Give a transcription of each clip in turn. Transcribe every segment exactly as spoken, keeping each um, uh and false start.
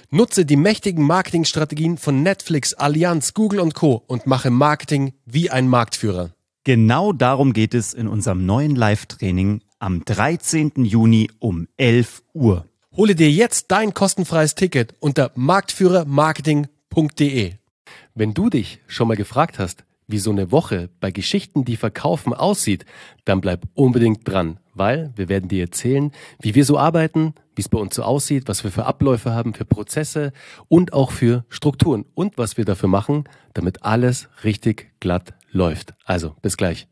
Nutze die mächtigen Marketingstrategien von Netflix, Allianz, Google und Co. und mache Marketing wie ein Marktführer. Genau darum geht es in unserem neuen Live-Training am dreizehnten Juni um elf Uhr. Hole dir jetzt dein kostenfreies Ticket unter marktführer marketing punkt de. Wenn du dich schon mal gefragt hast, wie so eine Woche bei Geschichten, die verkaufen, aussieht, dann bleib unbedingt dran, weil wir werden dir erzählen, wie wir so arbeiten, wie es bei uns so aussieht, was wir für Abläufe haben, für Prozesse und auch für Strukturen und was wir dafür machen, damit alles richtig glatt läuft. Also, bis gleich.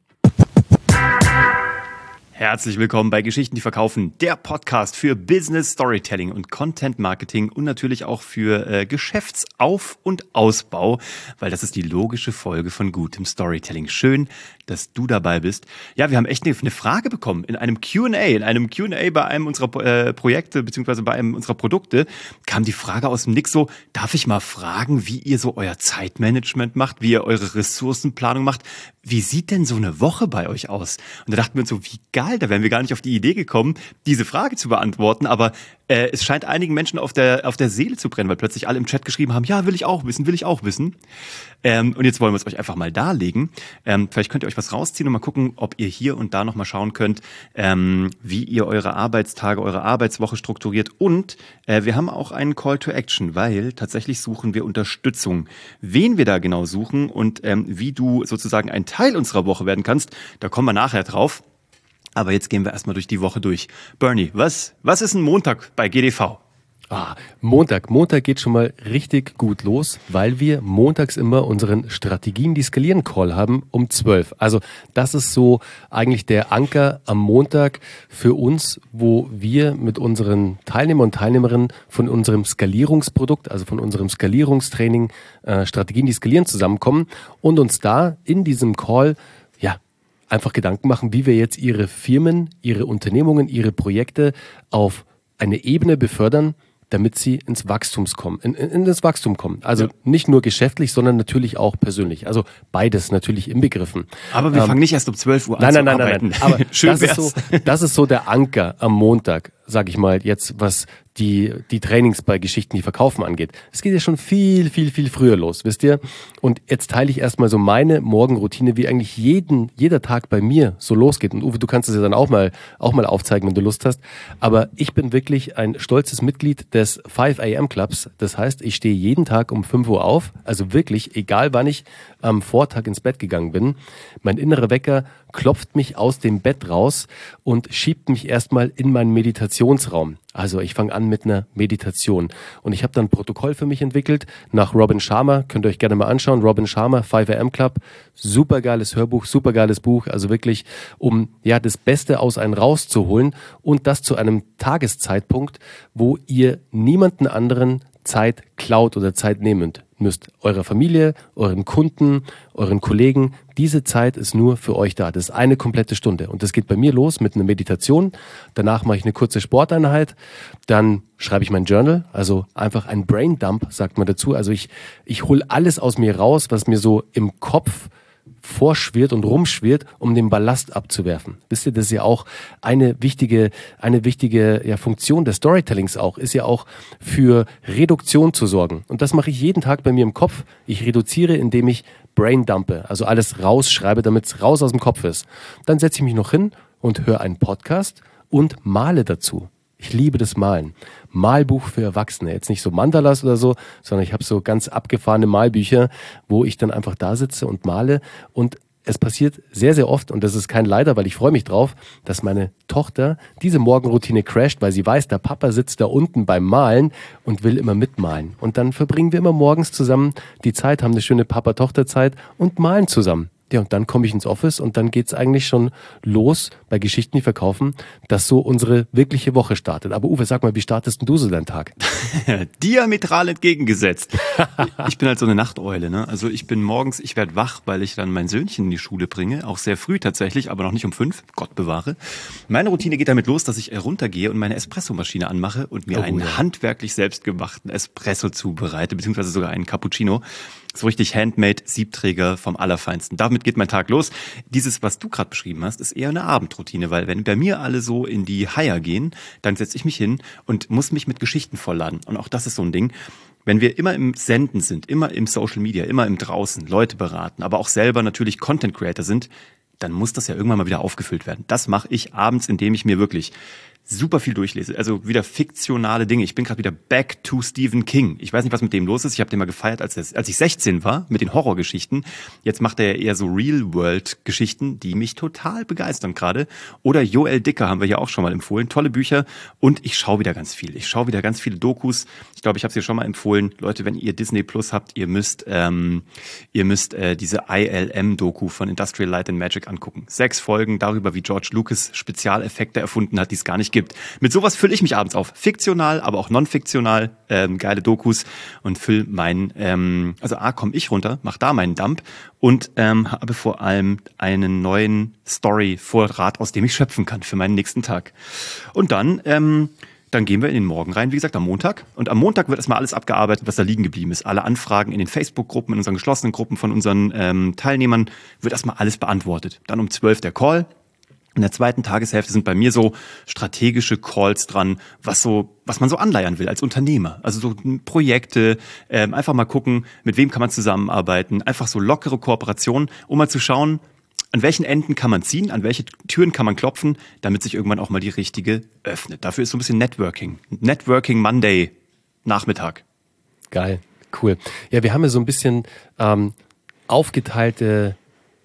Herzlich willkommen bei Geschichten, die verkaufen, der Podcast für Business Storytelling und Content Marketing und natürlich auch für äh, Geschäftsauf- und Ausbau, weil das ist die logische Folge von gutem Storytelling. Schön, dass du dabei bist. Ja, wir haben echt eine, eine Frage bekommen in einem Q und A, in einem Q und A bei einem unserer äh, Projekte beziehungsweise bei einem unserer Produkte kam die Frage aus dem Nix so, darf ich mal fragen, wie ihr so euer Zeitmanagement macht, wie ihr eure Ressourcenplanung macht? Wie sieht denn so eine Woche bei euch aus? Und da dachten wir uns so, wie geil, da wären wir gar nicht auf die Idee gekommen, diese Frage zu beantworten, aber äh, es scheint einigen Menschen auf der auf der Seele zu brennen, weil plötzlich alle im Chat geschrieben haben, ja, will ich auch wissen, will ich auch wissen. Ähm, und jetzt wollen wir es euch einfach mal darlegen. Ähm, vielleicht könnt ihr euch was rausziehen und mal gucken, ob ihr hier und da nochmal schauen könnt, ähm, wie ihr eure Arbeitstage, eure Arbeitswoche strukturiert. Und äh, wir haben auch einen Call to Action, weil tatsächlich suchen wir Unterstützung. Wen wir da genau suchen und ähm, wie du sozusagen ein Teil unserer Woche werden kannst, da kommen wir nachher drauf. Aber jetzt gehen wir erstmal durch die Woche durch. Bernie, was, was ist ein Montag bei G D V? Ah, Montag. Montag geht schon mal richtig gut los, weil wir montags immer unseren Strategien, die skalieren Call haben um zwölf. Also das ist so eigentlich der Anker am Montag für uns, wo wir mit unseren Teilnehmern und Teilnehmerinnen von unserem Skalierungsprodukt, also von unserem Skalierungstraining, äh, Strategien, die skalieren, zusammenkommen und uns da in diesem Call, ja, einfach Gedanken machen, wie wir jetzt ihre Firmen, ihre Unternehmungen, ihre Projekte auf eine Ebene befördern, damit sie ins Wachstums kommen, in, in, in das Wachstum kommen. Also ja. Nicht nur geschäftlich, sondern natürlich auch persönlich. Also beides natürlich inbegriffen. Aber wir ähm, fangen nicht erst um zwölf Uhr an nein, zu nein, arbeiten. Nein, nein, nein. Aber Schön das wär's. ist so, das ist so der Anker am Montag, sag ich mal, jetzt was die die Trainings bei Geschichten, die verkaufen angeht. Es geht ja schon viel, viel, viel früher los, wisst ihr? Und jetzt teile ich erstmal so meine Morgenroutine, wie eigentlich jeden jeder Tag bei mir so losgeht. Und Uwe, du kannst es ja dann auch mal auch mal aufzeigen, wenn du Lust hast. Aber ich bin wirklich ein stolzes Mitglied des five a m Clubs. Das heißt, ich stehe jeden Tag um fünf Uhr auf. Also wirklich, egal wann ich am Vortag ins Bett gegangen bin. Mein innerer Wecker klopft mich aus dem Bett raus und schiebt mich erstmal in meinen Meditationsraum. Also ich fange an mit einer Meditation. Und ich habe dann ein Protokoll für mich entwickelt nach Robin Sharma. Könnt ihr euch gerne mal anschauen. Robin Sharma, five a m Club. Supergeiles Hörbuch, supergeiles Buch. Also wirklich, um ja das Beste aus einem rauszuholen und das zu einem Tageszeitpunkt, wo ihr niemanden anderen Zeit klaut oder Zeit nehmen müsst. Eurer Familie, euren Kunden, euren Kollegen. Diese Zeit ist nur für euch da. Das ist eine komplette Stunde. Und das geht bei mir los mit einer Meditation. Danach mache ich eine kurze Sporteinheit. Dann schreibe ich mein Journal. Also einfach ein Braindump, sagt man dazu. Also ich, ich hole alles aus mir raus, was mir so im Kopf vorschwirrt und rumschwirrt, um den Ballast abzuwerfen. Wisst ihr, das ist ja auch eine wichtige, eine wichtige ja, Funktion des Storytellings auch, ist ja auch für Reduktion zu sorgen. Und das mache ich jeden Tag bei mir im Kopf. Ich reduziere, indem ich braindumpe, also alles rausschreibe, damit es raus aus dem Kopf ist. Dann setze ich mich noch hin und höre einen Podcast und male dazu. Ich liebe das Malen. Malbuch für Erwachsene. Jetzt nicht so Mandalas oder so, sondern ich habe so ganz abgefahrene Malbücher, wo ich dann einfach da sitze und male. Und es passiert sehr, sehr oft, und das ist kein Leider, weil ich freue mich drauf, dass meine Tochter diese Morgenroutine crasht, weil sie weiß, der Papa sitzt da unten beim Malen und will immer mitmalen. Und dann verbringen wir immer morgens zusammen die Zeit, haben eine schöne Papa-Tochter-Zeit und malen zusammen. Ja, und dann komme ich ins Office und dann geht's eigentlich schon los bei Geschichten, die verkaufen, dass so unsere wirkliche Woche startet. Aber Uwe, sag mal, wie startest denn du so deinen Tag? Diametral entgegengesetzt. Ich bin halt so eine Nachteule, ne? Also ich bin morgens, ich werde wach, weil ich dann mein Söhnchen in die Schule bringe, auch sehr früh tatsächlich, aber noch nicht um fünf, Gott bewahre. Meine Routine geht damit los, dass ich runtergehe und meine Espressomaschine anmache und mir Oh, einen ja. handwerklich selbstgemachten Espresso zubereite, beziehungsweise sogar einen Cappuccino. So richtig Handmade Siebträger vom Allerfeinsten. Damit geht mein Tag los. Dieses, was du gerade beschrieben hast, ist eher eine Abendroutine, weil wenn bei mir alle so in die Haier gehen, dann setze ich mich hin und muss mich mit Geschichten vollladen. Und auch das ist so ein Ding. Wenn wir immer im Senden sind, immer im Social Media, immer im Draußen, Leute beraten, aber auch selber natürlich Content Creator sind, dann muss das ja irgendwann mal wieder aufgefüllt werden. Das mache ich abends, indem ich mir wirklich super viel durchlese. Also wieder fiktionale Dinge. Ich bin gerade wieder back to Stephen King. Ich weiß nicht, was mit dem los ist. Ich habe den mal gefeiert, als, er, als ich sechzehn war, mit den Horrorgeschichten. Jetzt macht er eher so Real-World-Geschichten, die mich total begeistern gerade. Oder Joel Dicker haben wir ja auch schon mal empfohlen. Tolle Bücher. Und ich schaue wieder ganz viel. Ich schaue wieder ganz viele Dokus. Ich glaube, ich habe es dir schon mal empfohlen. Leute, wenn ihr Disney Plus habt, ihr müsst ähm, ihr müsst äh, diese I L M-Doku von Industrial Light and Magic angucken. Sechs Folgen darüber, wie George Lucas Spezialeffekte erfunden hat, die es gar nicht gibt. Mit sowas fülle ich mich abends auf. Fiktional, aber auch non-fiktional, ähm, geile Dokus und fülle meinen, ähm, also A, komme ich runter, mach da meinen Dump und ähm, habe vor allem einen neuen Story-Vorrat, aus dem ich schöpfen kann für meinen nächsten Tag. Und dann, ähm, dann gehen wir in den Morgen rein, wie gesagt, am Montag. Und am Montag wird erstmal alles abgearbeitet, was da liegen geblieben ist. Alle Anfragen in den Facebook-Gruppen, in unseren geschlossenen Gruppen von unseren ähm, Teilnehmern wird erstmal alles beantwortet. Dann um zwölf der Call. In der zweiten Tageshälfte sind bei mir so strategische Calls dran, was so, was man so anleiern will als Unternehmer. Also so Projekte, ähm, einfach mal gucken, mit wem kann man zusammenarbeiten, einfach so lockere Kooperationen, um mal zu schauen, an welchen Enden kann man ziehen, an welche Türen kann man klopfen, damit sich irgendwann auch mal die richtige öffnet. Dafür ist so ein bisschen Networking. Networking Monday Nachmittag. Geil, cool. Ja, wir haben ja so ein bisschen ähm, aufgeteilte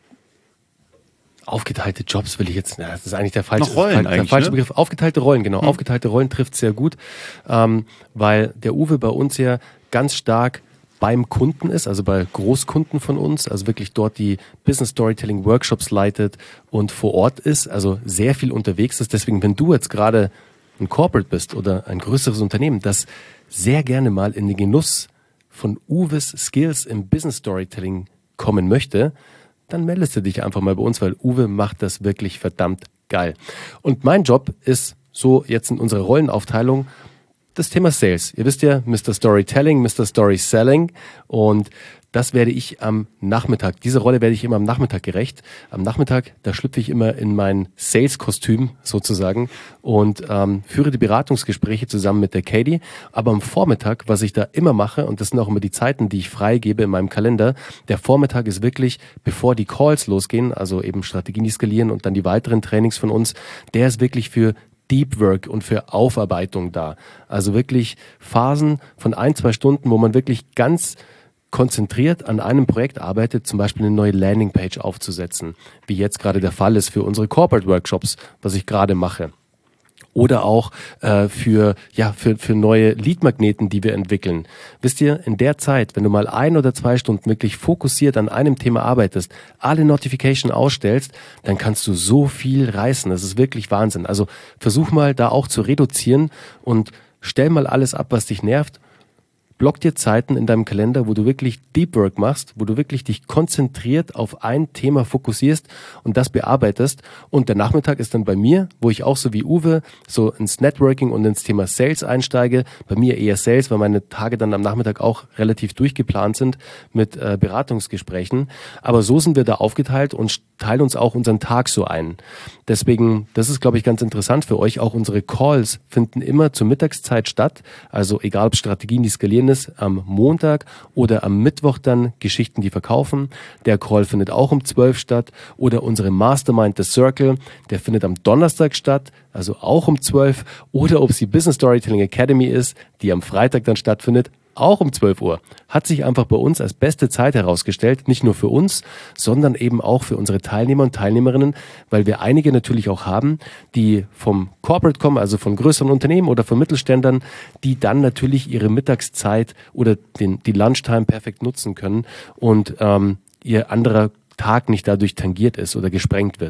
Aufgeteilte Jobs will ich jetzt, na, das ist eigentlich der falsche, Rollen der falsche ne? Begriff. Aufgeteilte Rollen, genau. Hm. Aufgeteilte Rollen trifft sehr gut, ähm, weil der Uwe bei uns ja ganz stark beim Kunden ist, also bei Großkunden von uns, also wirklich dort die Business Storytelling Workshops leitet und vor Ort ist, also sehr viel unterwegs ist. Deswegen, wenn du jetzt gerade ein Corporate bist oder ein größeres Unternehmen, das sehr gerne mal in den Genuss von Uwes Skills im Business Storytelling kommen möchte, dann meldest du dich einfach mal bei uns, weil Uwe macht das wirklich verdammt geil. Und mein Job ist so jetzt in unserer Rollenaufteilung das Thema Sales. Ihr wisst ja, Mister Storytelling, Mister Story Selling, und das werde ich am Nachmittag, diese Rolle werde ich immer am Nachmittag gerecht. Am Nachmittag, da schlüpfe ich immer in mein Sales-Kostüm sozusagen und ähm, führe die Beratungsgespräche zusammen mit der Katie. Aber am Vormittag, was ich da immer mache, und das sind auch immer die Zeiten, die ich freigebe in meinem Kalender, der Vormittag ist wirklich, bevor die Calls losgehen, also eben Strategien, die skalieren und dann die weiteren Trainings von uns, der ist wirklich für Deep Work und für Aufarbeitung da. Also wirklich Phasen von ein, zwei Stunden, wo man wirklich ganz konzentriert an einem Projekt arbeitet, zum Beispiel eine neue Landingpage aufzusetzen, wie jetzt gerade der Fall ist für unsere Corporate Workshops, was ich gerade mache. Oder auch äh, für ja für für neue Leadmagneten, die wir entwickeln. Wisst ihr, in der Zeit, wenn du mal ein oder zwei Stunden wirklich fokussiert an einem Thema arbeitest, alle Notification ausstellst, dann kannst du so viel reißen. Das ist wirklich Wahnsinn. Also versuch mal da auch zu reduzieren und stell mal alles ab, was dich nervt. Block dir Zeiten in deinem Kalender, wo du wirklich Deep Work machst, wo du wirklich dich konzentriert auf ein Thema fokussierst und das bearbeitest. Und der Nachmittag ist dann bei mir, wo ich auch so wie Uwe so ins Networking und ins Thema Sales einsteige. Bei mir eher Sales, weil meine Tage dann am Nachmittag auch relativ durchgeplant sind mit äh, Beratungsgesprächen. Aber so sind wir da aufgeteilt und teilen uns auch unseren Tag so ein. Deswegen, das ist, glaube ich, ganz interessant für euch. Auch unsere Calls finden immer zur Mittagszeit statt. Also egal, ob Strategien, die skalieren ist, am Montag oder am Mittwoch dann Geschichten, die verkaufen. Der Call findet auch um zwölf statt. Oder unsere Mastermind, The Circle, der findet am Donnerstag statt, also auch um zwölf. Oder ob es die Business Storytelling Academy ist, die am Freitag dann stattfindet, auch um zwölf Uhr. Hat sich einfach bei uns als beste Zeit herausgestellt, nicht nur für uns, sondern eben auch für unsere Teilnehmer und Teilnehmerinnen, weil wir einige natürlich auch haben, die vom Corporate kommen, also von größeren Unternehmen oder von Mittelständlern, die dann natürlich ihre Mittagszeit oder den, die Lunchtime perfekt nutzen können und ähm, ihr anderer Tag nicht dadurch tangiert ist oder gesprengt wird.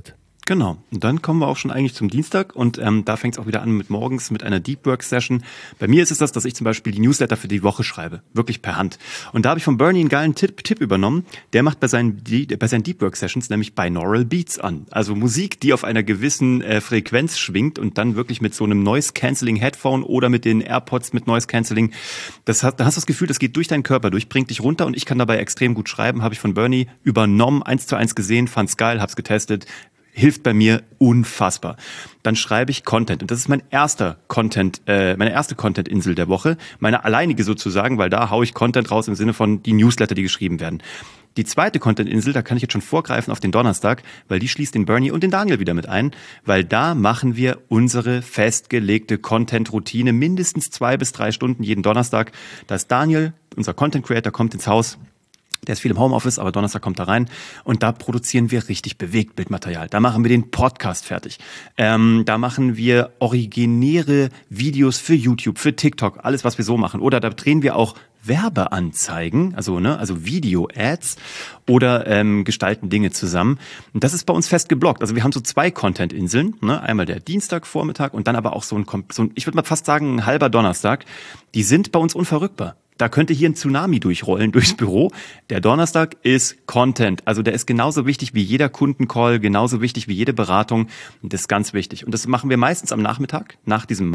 Genau. Und dann kommen wir auch schon eigentlich zum Dienstag und ähm, da fängt es auch wieder an mit morgens mit einer Deep Work Session. Bei mir ist es das, dass ich zum Beispiel die Newsletter für die Woche schreibe, wirklich per Hand. Und da habe ich von Bernie einen geilen Tipp, Tipp übernommen. Der macht bei seinen, die, bei seinen Deep Work Sessions nämlich Binaural Beats an. Also Musik, die auf einer gewissen äh, Frequenz schwingt und dann wirklich mit so einem Noise Cancelling Headphone oder mit den AirPods mit Noise Cancelling. Das hat, da hast du das Gefühl, das geht durch deinen Körper durch, bringt dich runter und ich kann dabei extrem gut schreiben. Habe ich von Bernie übernommen, eins zu eins gesehen, fand's geil, hab's getestet. Hilft bei mir unfassbar. Dann schreibe ich Content und das ist mein erster Content, äh, meine erste Content-Insel der Woche, meine alleinige sozusagen, weil da haue ich Content raus im Sinne von die Newsletter, die geschrieben werden. Die zweite Content-Insel, da kann ich jetzt schon vorgreifen auf den Donnerstag, weil die schließt den Bernie und den Daniel wieder mit ein, weil da machen wir unsere festgelegte Content-Routine mindestens zwei bis drei Stunden jeden Donnerstag. Da ist Daniel, unser Content-Creator, kommt ins Haus. Der ist viel im Homeoffice, aber Donnerstag kommt er rein und da produzieren wir richtig Bewegtbildmaterial. Da machen wir den Podcast fertig. Ähm, da machen wir originäre Videos für YouTube, für TikTok, alles, was wir so machen. Oder da drehen wir auch Werbeanzeigen, also ne, also Video-Ads oder ähm, gestalten Dinge zusammen. Und das ist bei uns fest geblockt. Also wir haben so zwei Content-Inseln, ne? Einmal der Dienstagvormittag und dann aber auch so ein, so ein ich würde mal fast sagen, ein halber Donnerstag. Die sind bei uns unverrückbar. Da könnte hier ein Tsunami durchrollen durchs Büro. Der Donnerstag ist Content. Also der ist genauso wichtig wie jeder Kundencall, genauso wichtig wie jede Beratung. Und das ist ganz wichtig. Und das machen wir meistens am Nachmittag, nach diesem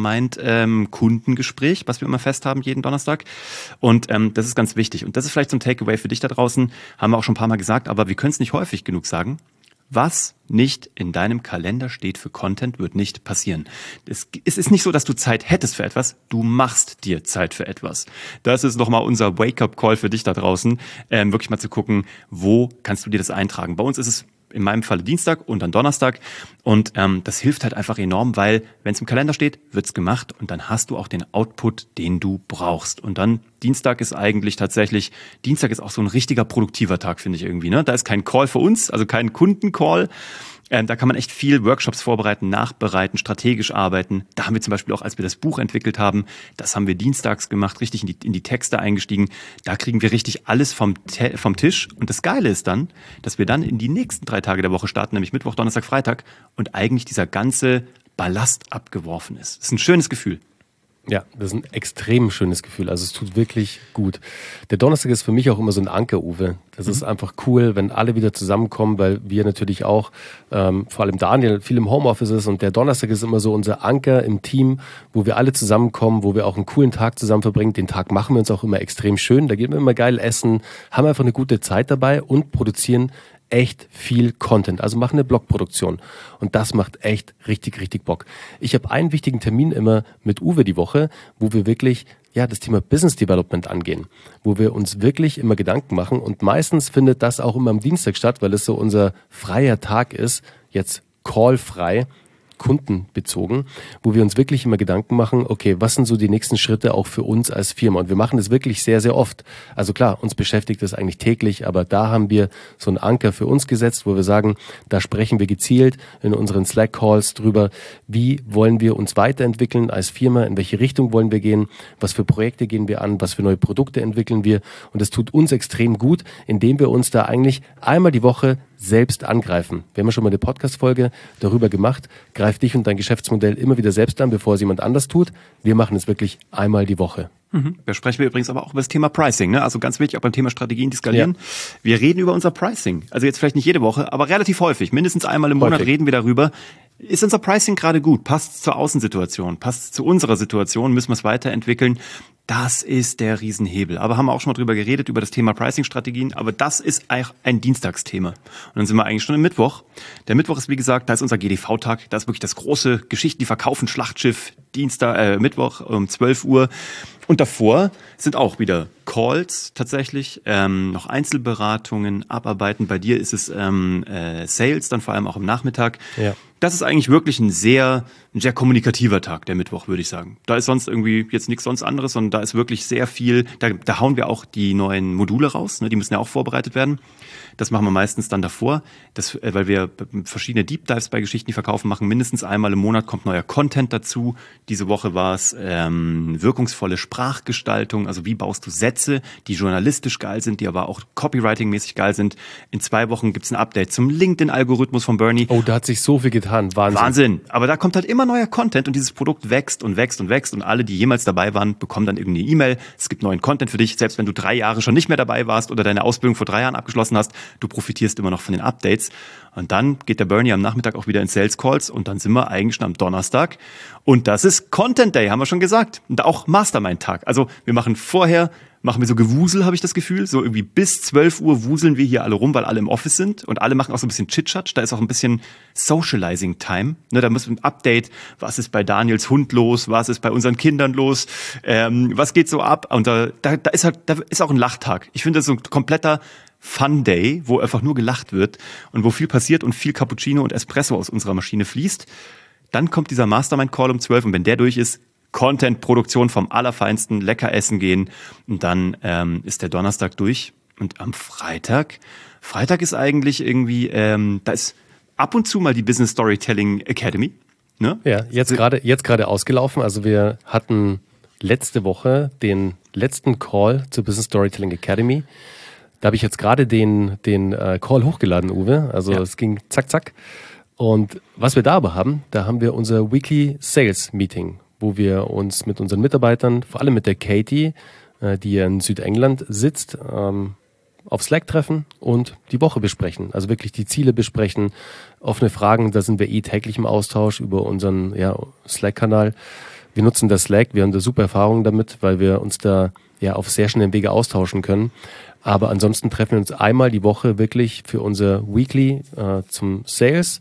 Mastermind-Kundengespräch, ähm, was wir immer fest haben jeden Donnerstag. Und ähm, das ist ganz wichtig. Und das ist vielleicht so ein Takeaway für dich da draußen. Haben wir auch schon ein paar Mal gesagt, aber wir können es nicht häufig genug sagen. Was nicht in deinem Kalender steht für Content, wird nicht passieren. Es ist nicht so, dass du Zeit hättest für etwas, du machst dir Zeit für etwas. Das ist nochmal unser Wake-up-Call für dich da draußen, ähm, wirklich mal zu gucken, wo kannst du dir das eintragen. Bei uns ist es in meinem Falle Dienstag und dann Donnerstag und ähm, das hilft halt einfach enorm, weil wenn es im Kalender steht, wird's gemacht und dann hast du auch den Output, den du brauchst. Und dann Dienstag ist eigentlich tatsächlich, Dienstag ist auch so ein richtiger produktiver Tag, finde ich irgendwie. Ne? Da ist kein Call für uns, also kein Kundencall. Ähm, da kann man echt viel Workshops vorbereiten, nachbereiten, strategisch arbeiten. Da haben wir zum Beispiel auch, als wir das Buch entwickelt haben, das haben wir dienstags gemacht, richtig in die, in die Texte eingestiegen. Da kriegen wir richtig alles vom, vom Tisch. Und das Geile ist dann, dass wir dann in die nächsten drei Tage der Woche starten, nämlich Mittwoch, Donnerstag, Freitag. Und eigentlich dieser ganze Ballast abgeworfen ist. Das ist ein schönes Gefühl. Ja, das ist ein extrem schönes Gefühl. Also es tut wirklich gut. Der Donnerstag ist für mich auch immer so ein Anker, Uwe. Das mhm. ist einfach cool, wenn alle wieder zusammenkommen, weil wir natürlich auch, ähm, vor allem Daniel, viel im Homeoffice ist und der Donnerstag ist immer so unser Anker im Team, wo wir alle zusammenkommen, wo wir auch einen coolen Tag zusammen verbringen. Den Tag machen wir uns auch immer extrem schön. Da gehen wir immer geil essen, haben einfach eine gute Zeit dabei und produzieren echt viel Content, also machen eine Blogproduktion und das macht echt richtig, richtig Bock. Ich habe einen wichtigen Termin immer mit Uwe die Woche, wo wir wirklich ja das Thema Business Development angehen, wo wir uns wirklich immer Gedanken machen und meistens findet das auch immer am Dienstag statt, weil es so unser freier Tag ist, jetzt callfrei, kundenbezogen, wo wir uns wirklich immer Gedanken machen, okay, was sind so die nächsten Schritte auch für uns als Firma? Und wir machen das wirklich sehr, sehr oft. Also klar, uns beschäftigt das eigentlich täglich, aber da haben wir so einen Anker für uns gesetzt, wo wir sagen, da sprechen wir gezielt in unseren Slack-Calls drüber, wie wollen wir uns weiterentwickeln als Firma, in welche Richtung wollen wir gehen, was für Projekte gehen wir an, was für neue Produkte entwickeln wir. Und das tut uns extrem gut, indem wir uns da eigentlich einmal die Woche selbst angreifen. Wir haben ja schon mal eine Podcast-Folge darüber gemacht. Greif dich und dein Geschäftsmodell immer wieder selbst an, bevor es jemand anders tut. Wir machen es wirklich einmal die Woche. Mhm. Da sprechen wir übrigens aber auch über das Thema Pricing, ne? Also ganz wichtig, auch beim Thema Strategien, die skalieren. Ja. Wir reden über unser Pricing. Also jetzt vielleicht nicht jede Woche, aber relativ häufig. Mindestens einmal im Monat häufig. Reden wir darüber. Ist unser Pricing gerade gut? Passt es zur Außensituation? Passt es zu unserer Situation? Müssen wir es weiterentwickeln? Das ist der Riesenhebel. Aber haben wir auch schon mal drüber geredet, über das Thema Pricing-Strategien. Aber das ist eigentlich ein Dienstagsthema. Und dann sind wir eigentlich schon im Mittwoch. Der Mittwoch ist, wie gesagt, da ist unser G D V-Tag. Da ist wirklich das große Geschichten, die verkaufen, Schlachtschiff, Dienstag, äh, Mittwoch um zwölf Uhr. Und davor sind auch wieder Calls tatsächlich, ähm, noch Einzelberatungen, Abarbeiten. Bei dir ist es ähm, äh, Sales, dann vor allem auch am Nachmittag. Ja. Das ist eigentlich wirklich ein sehr, ein sehr kommunikativer Tag, der Mittwoch, würde ich sagen. Da ist sonst irgendwie jetzt nichts sonst anderes, sondern und da ist wirklich sehr viel, da, da hauen wir auch die neuen Module raus, ne, die müssen ja auch vorbereitet werden. Das machen wir meistens dann davor, das, weil wir verschiedene Deep Dives bei Geschichten, die verkaufen, machen. Mindestens einmal im Monat kommt neuer Content dazu. Diese Woche war es ähm, wirkungsvolle Sprachgestaltung, also wie baust du Sätze, die journalistisch geil sind, die aber auch copywriting-mäßig geil sind. In zwei Wochen gibt's ein Update zum LinkedIn-Algorithmus von Bernie. Oh, da hat sich so viel getan. Wahnsinn. Wahnsinn. Aber da kommt halt immer neuer Content und dieses Produkt wächst und wächst und wächst und alle, die jemals dabei waren, bekommen dann irgendeine E-Mail. Es gibt neuen Content für dich, selbst wenn du drei Jahre schon nicht mehr dabei warst oder deine Ausbildung vor drei Jahren abgeschlossen hast. Du profitierst immer noch von den Updates. Und dann geht der Bernie am Nachmittag auch wieder in Sales Calls und dann sind wir eigentlich schon am Donnerstag. Und das ist Content Day, haben wir schon gesagt. Und auch Mastermind-Tag. Also wir machen vorher, machen wir so Gewusel, habe ich das Gefühl. So irgendwie bis zwölf Uhr wuseln wir hier alle rum, weil alle im Office sind. Und alle machen auch so ein bisschen Chit-Chat. Da ist auch ein bisschen Socializing-Time. Ne, da müssen wir ein Update. Was ist bei Daniels Hund los? Was ist bei unseren Kindern los? Ähm, was geht so ab? Und da, da, da ist halt, da ist auch ein Lachtag. Ich finde, das ist so ein kompletter Fun Day, wo einfach nur gelacht wird und wo viel passiert und viel Cappuccino und Espresso aus unserer Maschine fließt. Dann kommt dieser Mastermind-Call um zwölf und wenn der durch ist, Content-Produktion vom Allerfeinsten, lecker essen gehen und dann ähm, ist der Donnerstag durch. Und am Freitag, Freitag ist eigentlich irgendwie, ähm, da ist ab und zu mal die Business Storytelling Academy. Ne? Ja, jetzt gerade jetzt gerade ausgelaufen. Also wir hatten letzte Woche den letzten Call zur Business Storytelling Academy. Da habe ich jetzt gerade den, den äh, Call hochgeladen, Uwe. Also ja. Es ging zack, zack. Und was wir da aber haben, da haben wir unser Weekly Sales Meeting, wo wir uns mit unseren Mitarbeitern, vor allem mit der Katie, äh, die in Südengland sitzt, ähm, auf Slack treffen und die Woche besprechen. Also wirklich die Ziele besprechen, offene Fragen, da sind wir eh täglich im Austausch über unseren ja, Slack-Kanal. Wir nutzen das Slack, wir haben da super Erfahrungen damit, weil wir uns da ja auf sehr schnellen Wege austauschen können. Aber ansonsten treffen wir uns einmal die Woche wirklich für unser Weekly äh, zum Sales.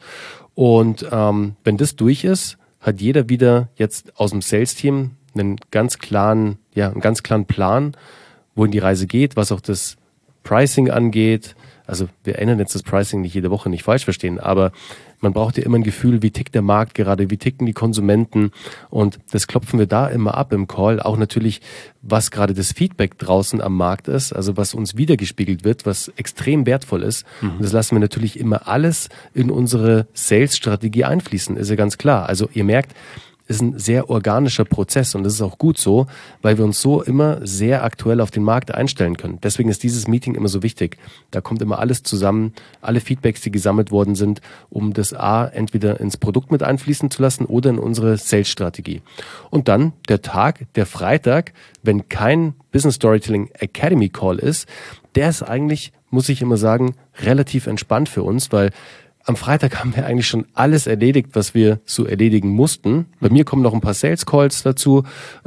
Und ähm, wenn das durch ist, hat jeder wieder jetzt aus dem Sales-Team einen ganz klaren, ja, einen ganz klaren Plan, wohin die Reise geht, was auch das Pricing angeht. Also wir ändern jetzt das Pricing nicht jede Woche, nicht falsch verstehen, aber man braucht ja immer ein Gefühl, wie tickt der Markt gerade, wie ticken die Konsumenten und das klopfen wir da immer ab im Call. Auch natürlich, was gerade das Feedback draußen am Markt ist, also was uns wiedergespiegelt wird, was extrem wertvoll ist. Mhm. Und das lassen wir natürlich immer alles in unsere Sales-Strategie einfließen, ist ja ganz klar. Also ihr merkt, ist ein sehr organischer Prozess und das ist auch gut so, weil wir uns so immer sehr aktuell auf den Markt einstellen können. Deswegen ist dieses Meeting immer so wichtig. Da kommt immer alles zusammen, alle Feedbacks, die gesammelt worden sind, um das A entweder ins Produkt mit einfließen zu lassen oder in unsere Sales-Strategie. Und dann der Tag, der Freitag, wenn kein Business Storytelling Academy Call ist, der ist eigentlich, muss ich immer sagen, relativ entspannt für uns, weil am Freitag haben wir eigentlich schon alles erledigt, was wir so erledigen mussten. Bei mir kommen noch ein paar Sales Calls dazu.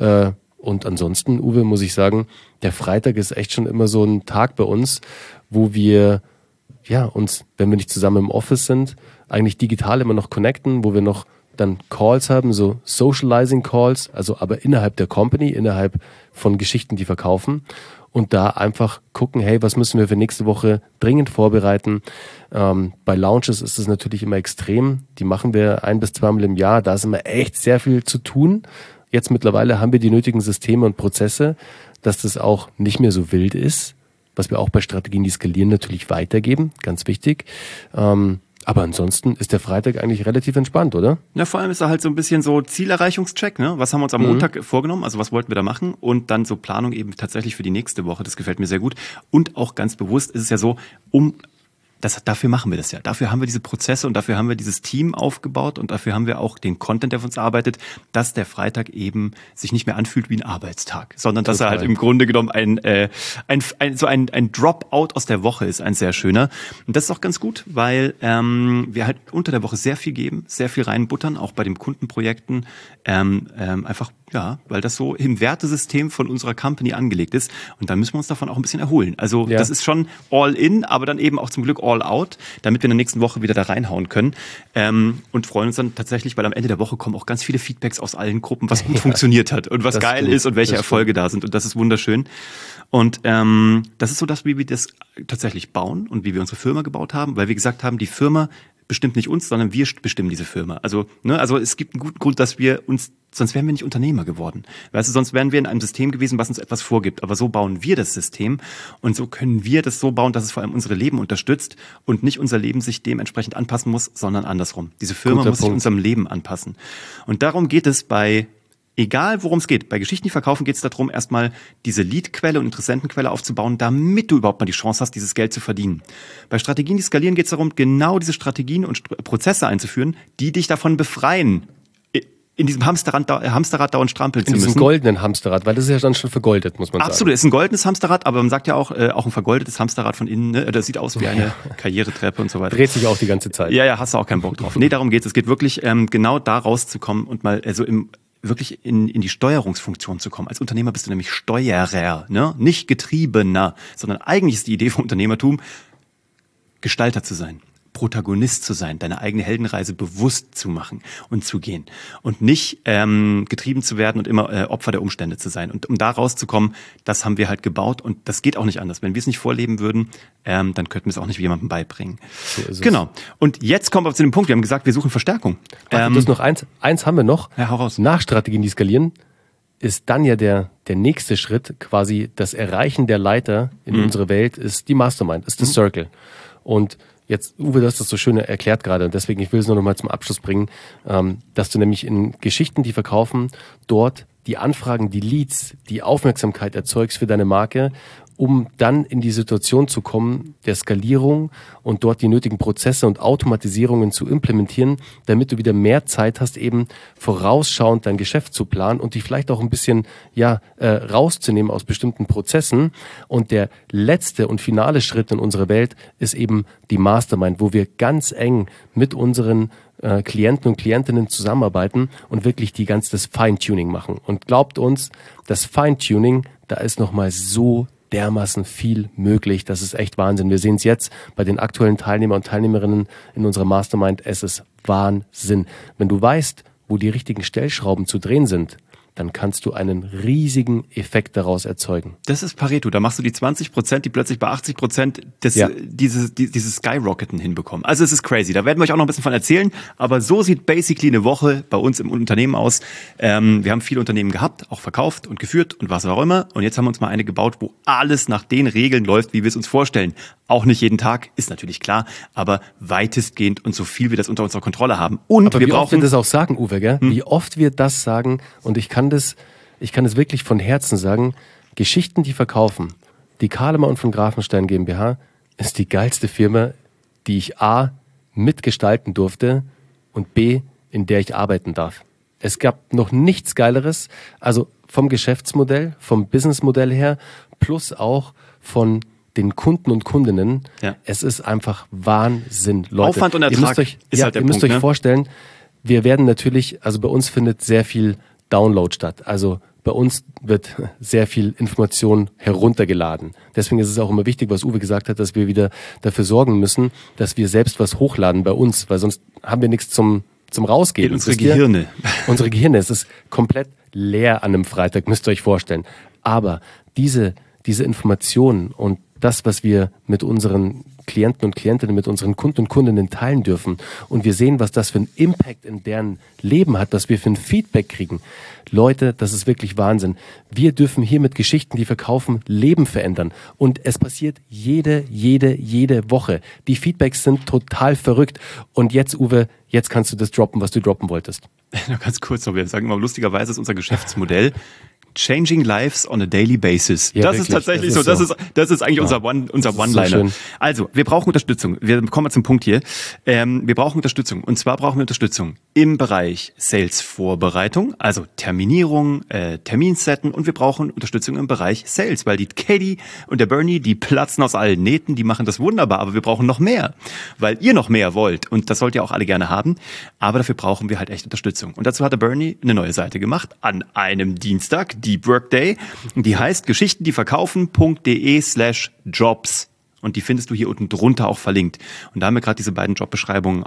Und ansonsten, Uwe, muss ich sagen, der Freitag ist echt schon immer so ein Tag bei uns, wo wir ja uns, wenn wir nicht zusammen im Office sind, eigentlich digital immer noch connecten, wo wir noch dann Calls haben, so Socializing Calls, also aber innerhalb der Company, innerhalb von Geschichten, die verkaufen. Und da einfach gucken, hey, was müssen wir für nächste Woche dringend vorbereiten. Ähm, bei Launches ist es natürlich immer extrem. Die machen wir ein bis zweimal im Jahr. Da ist immer echt sehr viel zu tun. Jetzt mittlerweile haben wir die nötigen Systeme und Prozesse, dass das auch nicht mehr so wild ist, was wir auch bei Strategien, die skalieren, natürlich weitergeben. Ganz wichtig. Ähm, Aber ansonsten ist der Freitag eigentlich relativ entspannt, oder? Ja, vor allem ist da halt so ein bisschen so Zielerreichungscheck, ne? Was haben wir uns am mhm. Montag vorgenommen? Also was wollten wir da machen? Und dann so Planung eben tatsächlich für die nächste Woche. Das gefällt mir sehr gut. Und auch ganz bewusst ist es ja so, um Das, dafür machen wir das ja. Dafür haben wir diese Prozesse und dafür haben wir dieses Team aufgebaut und dafür haben wir auch den Content, der für uns arbeitet, dass der Freitag eben sich nicht mehr anfühlt wie ein Arbeitstag, sondern dass Total. er halt im Grunde genommen ein, äh, ein, ein so ein, ein Dropout aus der Woche ist, ein sehr schöner. Und das ist auch ganz gut, weil ähm, wir halt unter der Woche sehr viel geben, sehr viel reinbuttern, auch bei den Kundenprojekten, ähm, ähm, einfach ja, weil das so im Wertesystem von unserer Company angelegt ist und da müssen wir uns davon auch ein bisschen erholen. Also ja. das ist schon all in, aber dann eben auch zum Glück all out, damit wir in der nächsten Woche wieder da reinhauen können ähm, und freuen uns dann tatsächlich, weil am Ende der Woche kommen auch ganz viele Feedbacks aus allen Gruppen, was gut ja. funktioniert hat und was das geil stimmt. ist und welche das Erfolge stimmt. da sind und das ist wunderschön. Und ähm, das ist so das, wie wir das tatsächlich bauen und wie wir unsere Firma gebaut haben, weil wir gesagt haben, die Firma bestimmt nicht uns, sondern wir bestimmen diese Firma. Also, ne, also es gibt einen guten Grund, dass wir uns, sonst wären wir nicht Unternehmer geworden. Weißt du, sonst wären wir in einem System gewesen, was uns etwas vorgibt. Aber so bauen wir das System und so können wir das so bauen, dass es vor allem unsere Leben unterstützt und nicht unser Leben sich dementsprechend anpassen muss, sondern andersrum. Diese Firma Guter muss sich Punkt. unserem Leben anpassen. Und darum geht es bei Egal, worum es geht. Bei Geschichten, die verkaufen, geht es darum, erstmal diese Leadquelle und Interessentenquelle aufzubauen, damit du überhaupt mal die Chance hast, dieses Geld zu verdienen. Bei Strategien, die skalieren, geht es darum, genau diese Strategien und St- Prozesse einzuführen, die dich davon befreien, in diesem Hamsterrad, Hamsterrad dauernd strampeln In zu diesem müssen. goldenen Hamsterrad, weil das ist ja dann schon vergoldet, muss man sagen. Absolut, es ist ein goldenes Hamsterrad, aber man sagt ja auch, äh, auch ein vergoldetes Hamsterrad von innen, ne? Das sieht aus wie eine Karrieretreppe und so weiter. Dreht sich auch die ganze Zeit. Ja, ja, hast du auch keinen Bock drauf. Nee, darum geht's. Es geht wirklich ähm, genau da rauszukommen und mal also im wirklich in, in die Steuerungsfunktion zu kommen. Als Unternehmer bist du nämlich Steuerer, ne? Nicht Getriebener, sondern eigentlich ist die Idee vom Unternehmertum, Gestalter zu sein, Protagonist zu sein, deine eigene Heldenreise bewusst zu machen und zu gehen und nicht ähm, getrieben zu werden und immer äh, Opfer der Umstände zu sein. Und um da rauszukommen, das haben wir halt gebaut und das geht auch nicht anders. Wenn wir es nicht vorleben würden, ähm, dann könnten wir es auch nicht jemandem beibringen. So ist es. Genau. Und jetzt kommen wir zu dem Punkt, wir haben gesagt, wir suchen Verstärkung. Warte, das noch eins, eins haben wir noch. Ja, hau raus. Nach Strategien, die skalieren, ist dann ja der, der nächste Schritt, quasi das Erreichen der Leiter in Mhm. unsere Welt, ist die Mastermind, ist das Circle. Und jetzt, Uwe, du hast das so schön erklärt gerade, und deswegen, ich will es nur noch mal zum Abschluss bringen, ähm, dass du nämlich in Geschichten, die verkaufen, dort die Anfragen, die Leads, die Aufmerksamkeit erzeugst für deine Marke, um dann in die Situation zu kommen der Skalierung und dort die nötigen Prozesse und Automatisierungen zu implementieren, damit du wieder mehr Zeit hast, eben vorausschauend dein Geschäft zu planen und dich vielleicht auch ein bisschen ja äh, rauszunehmen aus bestimmten Prozessen. Und der letzte und finale Schritt in unserer Welt ist eben die Mastermind, wo wir ganz eng mit unseren äh, Klienten und Klientinnen zusammenarbeiten und wirklich die ganz das Feintuning machen. Und glaubt uns, das Feintuning, da ist nochmal so dermaßen viel möglich. Das ist echt Wahnsinn. Wir sehen es jetzt bei den aktuellen Teilnehmer und Teilnehmerinnen in unserer Mastermind. Es ist Wahnsinn. Wenn du weißt, wo die richtigen Stellschrauben zu drehen sind, dann kannst du einen riesigen Effekt daraus erzeugen. Das ist Pareto. Da machst du die zwanzig Prozent, die plötzlich bei achtzig Prozent des, Ja. dieses, die, dieses Skyrocketen hinbekommen. Also es ist crazy. Da werden wir euch auch noch ein bisschen von erzählen. Aber so sieht basically eine Woche bei uns im Unternehmen aus. Ähm, wir haben viele Unternehmen gehabt, auch verkauft und geführt und was auch immer. Und jetzt haben wir uns mal eine gebaut, wo alles nach den Regeln läuft, wie wir es uns vorstellen. Auch nicht jeden Tag, ist natürlich klar, aber weitestgehend und so viel wir das unter unserer Kontrolle haben. Und Aber wir wie oft wir brauchen das auch sagen, Uwe, gell? Wie oft wir das sagen, und ich kann das, ich kann das wirklich von Herzen sagen, Geschichten, die verkaufen, die Kahlemann und von Grafenstein GmbH ist die geilste Firma, die ich A, mitgestalten durfte und B, in der ich arbeiten darf. Es gab noch nichts Geileres, also vom Geschäftsmodell, vom Businessmodell her, plus auch von den Kunden und Kundinnen. Ja. Es ist einfach Wahnsinn, Leute. Aufwand und Ihr Ertrag müsst euch, ist ja, halt der ihr müsst Punkt, euch ne? vorstellen, wir werden natürlich, also bei uns findet sehr viel Download statt. Also bei uns wird sehr viel Information heruntergeladen. Deswegen ist es auch immer wichtig, was Uwe gesagt hat, dass wir wieder dafür sorgen müssen, dass wir selbst was hochladen bei uns, weil sonst haben wir nichts zum, zum Rausgeben. in unsere Wisst ihr? Gehirne. Unsere Gehirne, es ist komplett leer an einem Freitag, müsst ihr euch vorstellen. Aber diese, diese Informationen und das, was wir mit unseren Klienten und Klientinnen, mit unseren Kunden und Kundinnen teilen dürfen und wir sehen, was das für einen Impact in deren Leben hat, was wir für ein Feedback kriegen. Leute, das ist wirklich Wahnsinn. Wir dürfen hier mit Geschichten, die verkaufen, Leben verändern. Und es passiert jede, jede, jede Woche. Die Feedbacks sind total verrückt. Und jetzt, Uwe, jetzt kannst du das droppen, was du droppen wolltest. Noch ganz kurz noch, wir sagen immer, lustigerweise ist unser Geschäftsmodell Changing Lives on a Daily Basis. Ja, das wirklich, ist tatsächlich das ist so. Das so. ist, das ist eigentlich Ja. unser One, unser Das ist One-Liner. so schön. Also, wir brauchen Unterstützung. Wir kommen mal zum Punkt hier. Ähm, wir brauchen Unterstützung. Und zwar brauchen wir Unterstützung im Bereich Sales-Vorbereitung, also Terminierung, äh, Terminsetten. Und wir brauchen Unterstützung im Bereich Sales, weil die Katie und der Bernie, die platzen aus allen Nähten, die machen das wunderbar. Aber wir brauchen noch mehr, weil ihr noch mehr wollt. Und das sollt ihr auch alle gerne haben. Aber dafür brauchen wir halt echt Unterstützung. Und dazu hat der Bernie eine neue Seite gemacht an einem Dienstag, Deep Work Day. Die heißt geschichten die verkaufen.de slash jobs. Und die findest du hier unten drunter auch verlinkt. Und da haben wir gerade diese beiden Jobbeschreibungen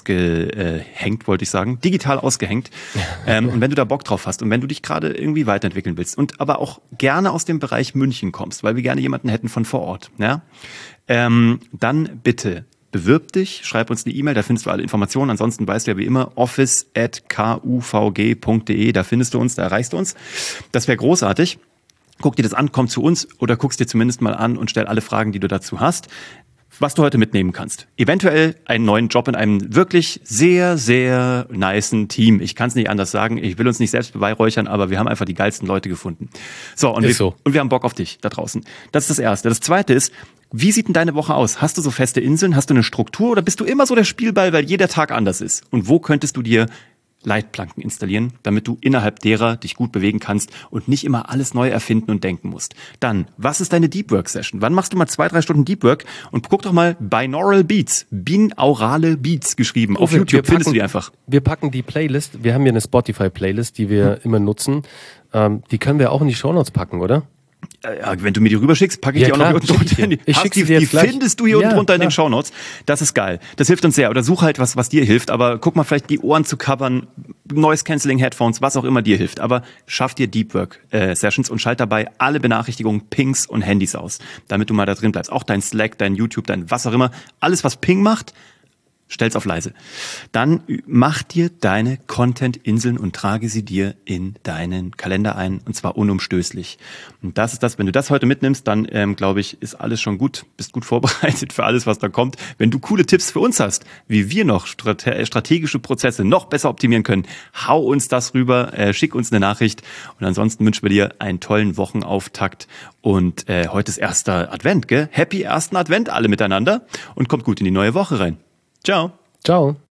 ausgehängt, wollte ich sagen, digital ausgehängt. ähm, und wenn du da Bock drauf hast und wenn du dich gerade irgendwie weiterentwickeln willst und aber auch gerne aus dem Bereich München kommst, weil wir gerne jemanden hätten von vor Ort, ja, ähm, dann bitte bewirb dich, schreib uns eine E-Mail, da findest du alle Informationen. Ansonsten weißt du ja wie immer, office at k u v g punkt d e, da findest du uns, da erreichst du uns. Das wäre großartig. Guck dir das an, komm zu uns oder guck's dir zumindest mal an und stell alle Fragen, die du dazu hast. Was du heute mitnehmen kannst. Eventuell einen neuen Job in einem wirklich sehr, sehr nicen Team. Ich kann es nicht anders sagen. Ich will uns nicht selbst beweihräuchern, aber wir haben einfach die geilsten Leute gefunden. So, und, wir, so. und wir haben Bock auf dich da draußen. Das ist das Erste. Das Zweite ist, wie sieht denn deine Woche aus? Hast du so feste Inseln? Hast du eine Struktur? Oder bist du immer so der Spielball, weil jeder Tag anders ist? Und wo könntest du dir Leitplanken installieren, damit du innerhalb derer dich gut bewegen kannst und nicht immer alles neu erfinden und denken musst. Dann, was ist deine Deep Work Session? Wann machst du mal zwei, drei Stunden Deep Work? Und guck doch mal Binaural Beats, binaurale Beats geschrieben. Auf wir, YouTube wir packen, findest du die einfach. Wir packen die Playlist, wir haben hier eine Spotify-Playlist, die wir hm. immer nutzen. Ähm, die können wir auch in die Shownotes packen, oder? Ja, wenn du mir die rüberschickst, packe ich ja, die auch klar, noch hier unten drunter. Ich Hast, die, die, die findest du hier ja, unten drunter klar. in den Shownotes. Das ist geil. Das hilft uns sehr. Oder such halt was, was dir hilft. Aber guck mal, vielleicht die Ohren zu covern, Noise-Canceling-Headphones, was auch immer dir hilft. Aber schaff dir Deep Work-Sessions und schalt dabei alle Benachrichtigungen, Pings und Handys aus, damit du mal da drin bleibst. Auch dein Slack, dein YouTube, dein was auch immer. Alles, was Ping macht, stell's auf leise. Dann mach dir deine Content-Inseln und trage sie dir in deinen Kalender ein, und zwar unumstößlich. Und das ist das, wenn du das heute mitnimmst, dann ähm, glaube ich, ist alles schon gut, bist gut vorbereitet für alles, was da kommt. Wenn du coole Tipps für uns hast, wie wir noch strate- strategische Prozesse noch besser optimieren können, hau uns das rüber, äh, schick uns eine Nachricht, und ansonsten wünschen wir dir einen tollen Wochenauftakt. Und äh, heute ist erster Advent, gell? Happy ersten Advent alle miteinander und kommt gut in die neue Woche rein. Ciao. Ciao.